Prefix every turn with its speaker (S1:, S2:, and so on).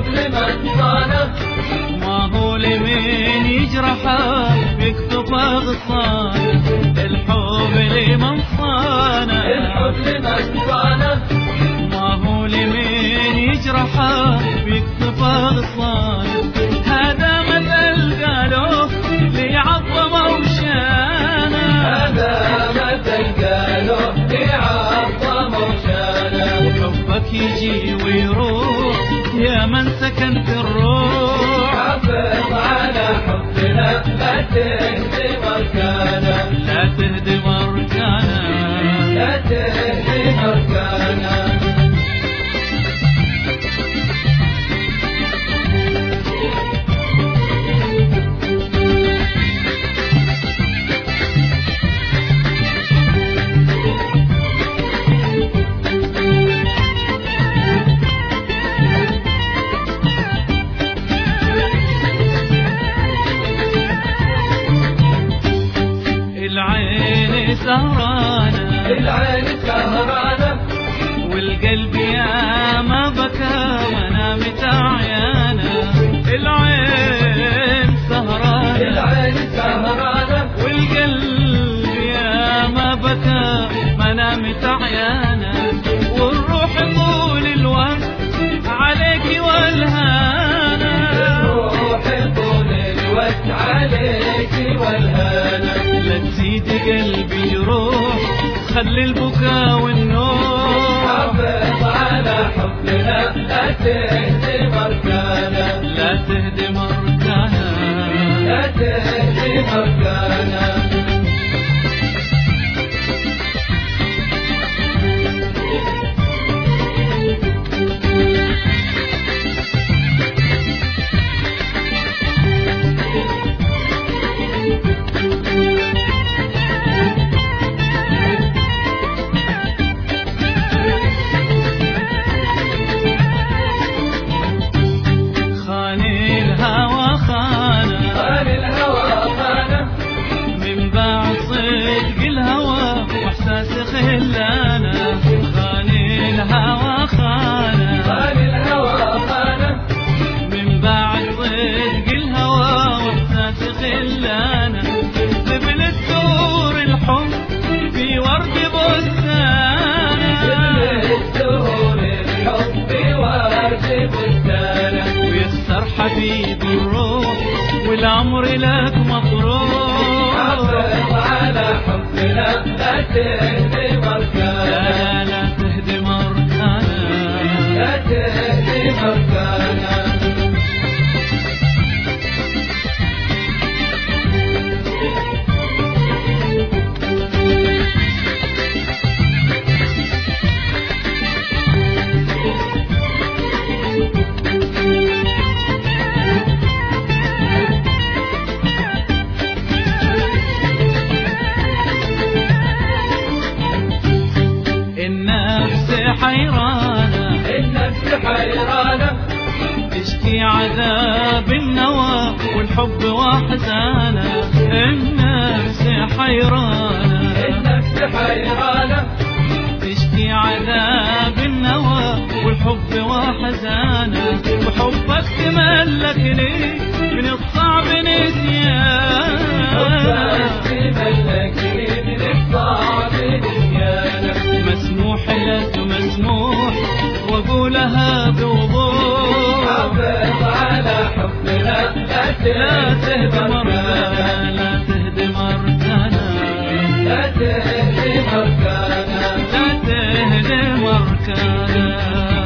S1: لمن صانه،
S2: ما هو لمن يجرحه يكتب غصانه. الحب لمن صانه،
S1: الحب لمن صانه،
S2: ما هو لمن يجرحه يكتب غصانه. هذا مثل قالوه ليعظموا شانه،
S1: هذا مثل قالوه ليعظموا شانه.
S2: وحبك يجي ويروح يا من سكن في الروح.
S1: حافظ على حبنا لا تهدم أركانه،
S2: لا تهدم أركانه،
S1: لا تهدم أركانه.
S2: العين سهرانة،
S1: العين سهرانة،
S2: والقلب يا ما بكى منامت عيانه. العين سهرانة،
S1: العين سهرانة،
S2: والقلب يا ما بكى منامت عيانه. والروح طول الوقت عليك والهانه،
S1: الروح طول الوقت عليك والهانة.
S2: لا تزيد قلبي يروح خلي البكاء والنوم.
S1: حافظ على حبنا لا تهدم أركانه،
S2: لا تهدم أركانه،
S1: لا تهدم أركانه.
S2: خاني الهوى خانه،
S1: خان الهوى خانه،
S2: من بعد صدق الهوى واحساس خلانه. خاني الهوى خانه،
S1: خان الهوى خانه،
S2: من بعد صدق الهوى واحساس خلانه. قبل الدور الحب في ورد بستانه،
S1: الدهور الحب ورد بستانه.
S2: ويسر حبيب الروح والعمر لك مطروح.
S1: حافظ على حبنا لا تهدم أركانه،
S2: لا تهدم أركانه،
S1: لا تهدم أركانه.
S2: النفس حيرانة،
S1: النفس حيرانة،
S2: تشكي عذاب النوى والحب وحزانة. النفس حيرانة،
S1: النفس حيرانة،
S2: تشكي عذاب النوى والحب وحزانة. وحبك تملكني من الصعب نسيان،
S1: تملكني من الصعب نسيانه.
S2: مسموح لك مسموح وأقولها بوضوح.
S1: حافظ على حبنا لا تهدم أركانه،
S2: لا تهدم أركانه،
S1: لا تهدم أركانه،
S2: لا تهدم أركانه.